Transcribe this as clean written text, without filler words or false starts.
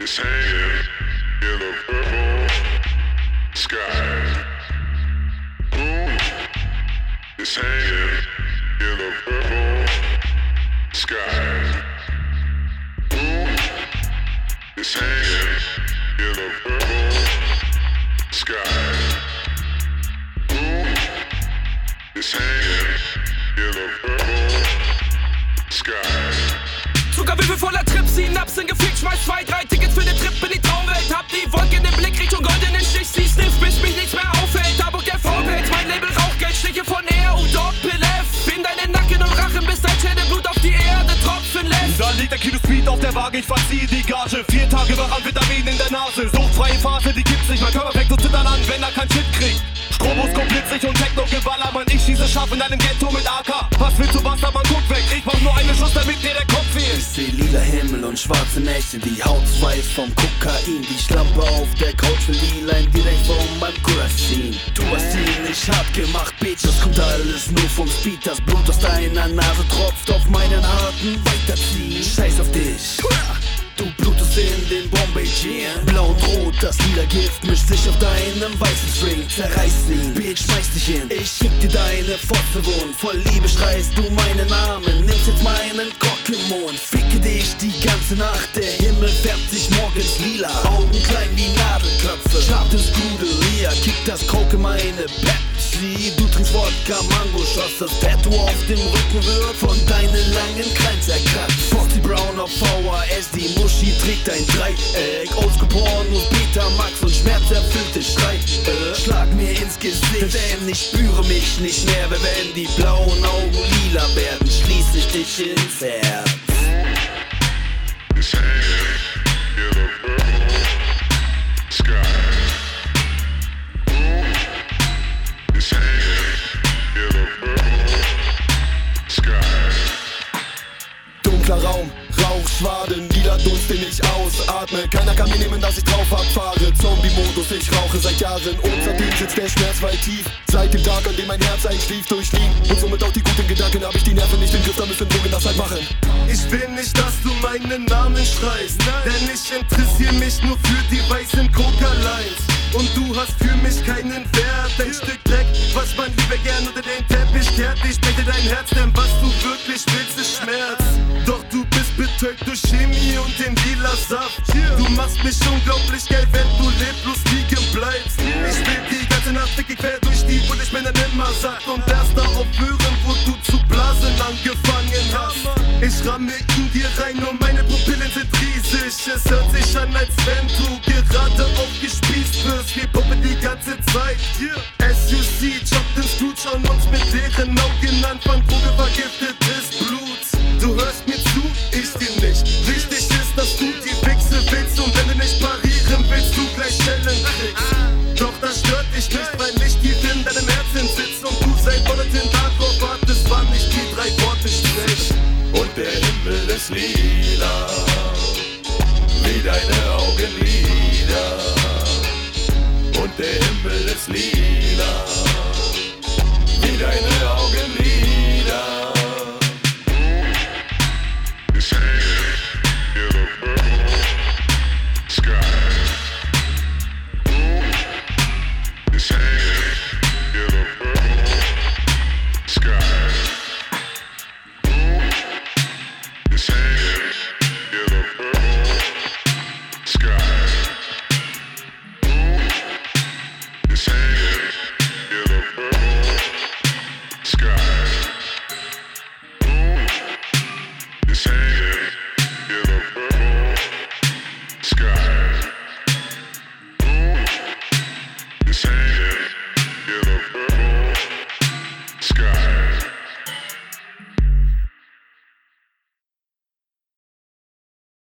is hanging in a purple sky. Moon is hanging in a purple sky. Moon is hanging in a purple sky. Moon is hanging in a purple sky. Zuckerwürfel voller Trips, Synapsen gefickt, schmeiß 2, 3 Tickets für den Trip in die Traumwelt. Hab die Wolke in den Blick, Richtung goldenen Stich, sie sniff, bis mich nichts mehr auffällt. Da bucht der Vorbild, mein Label Rauchgeld, Stiche von RU, Doppel-F. In deinen Nacken und Rachen, bis dein Schädel Blut auf die Erde tropfen lässt. Da liegt der Kilo Speed auf der Waage, ich verziehe die Gage. 4 Tage wach an Vitamin in der Nase. Suchtfreie Phase, die gibt's nicht, mein Körper fängt zu zittern an, wenn er kein Shit kriegt. Strobos kommt blitzig und Techno-Geballer, Mann, ich schieße scharf in deinem Ghetto mit AK. Was willst du, Bastard, man, guck weg, ich brauch nur einen Schuss, damit dir der Kopf fehlt. Ich seh lila Himmel und schwarze Nächte, die Haut weiß vom Kokain. Die Schlampe auf der Couch will die Line direkt von meinem Kurassin. Du hast ihn nicht hart gemacht, Bitch, das kommt alles nur vom Speed. Das Blut aus deiner Nase tropft auf meinen harten Weiterziehen. Scheiß auf dich, du blutest in den Bombay Jeans. Blau und rot, das lila Gift mischt sich auf deinem weißen String. Zerreißt ihn, Bitch, schmeiß dich hin. Ich schick dir deine Fotze wund. Voll Liebe schreist du meinen Namen. Nimmst jetzt meinen Cock im Mund. Ficke dich die ganze Nacht. Der Himmel färbt sich morgens lila. Augen klein wie Nadelköpfe. Scharfes Guderia, kick das Coke in meine Pepsi. Du trinkst Wodka, Mango-Shots. Das Tattoo auf dem Rücken wird von deinen langen Krallen zerkratzt. Foxy Brown auf VHS, die Muschi trägt ein Dreieck. Oldschool Pornos, Betamax und schmerzerfüllte Schrei. Schlag mir ins Gesicht, denn ich spüre mich nicht mehr. Wenn die blauen Augen lila werden, schließ ich dich ins Herz. Is hanging in a purple sky. Moon is hanging in a purple sky. Dunkler Raum, Rauchschwaden, lila Dunst, den ich ausatme. Keiner kann mir nehmen, dass ich drauf abfahre. Zombie-Modus, ich rauche seit Jahren und seitdem sitzt der Schmerz weit tief. Seit dem Tag, an dem mein Herz einschlief, durchlief und somit auch die guten Gedanken, hab ich die Nerven nicht im Griff, da müssen Drogen das halt machen. Ich will nicht, dass du meinen Namen schreist, denn ich interessiere mich nur für die weißen Coca-Lines. Und du hast für mich keinen Wert, ein Stück Dreck, was man lieber gern unter den Teppich kehrt. Ich breche dein Herz, denn was du wirklich willst, ist Schmerz. Doch du bist betäubt durch Chemie und den lila Saft. Du machst mich unglaublich geil, wenn du leblos liegen bleibst. Ich will die ganze Nacht ficken quer durch die Bulle, ich bin dann immer satt. Und erst da aufhören, wo du zu blasen angefangen hast. Ich ramme in dir rein und meine Pupillen sind riesig. Es hört sich an, als wenn du gerade aufgespießt wirst. Wir puppen die ganze Zeit. SUC, jobbt den Scrooge an uns mit leeren Augen an. Von Droge vergiftetes Blut. Du hörst mir zu, ich dir nicht. Wichtig ist, dass du die Wichse willst. Und wenn du nicht parieren willst, du gleich Schellen kriegst. Doch das stört dich nicht, weil ich tief in deinem Herzen sitze. Und du seit Monaten darauf wartest, wann ich die 3 Worte sprich. Und der Himmel ist lila, wie deine Augenlider. Und der Himmel ist lila, wie deine Augenlider.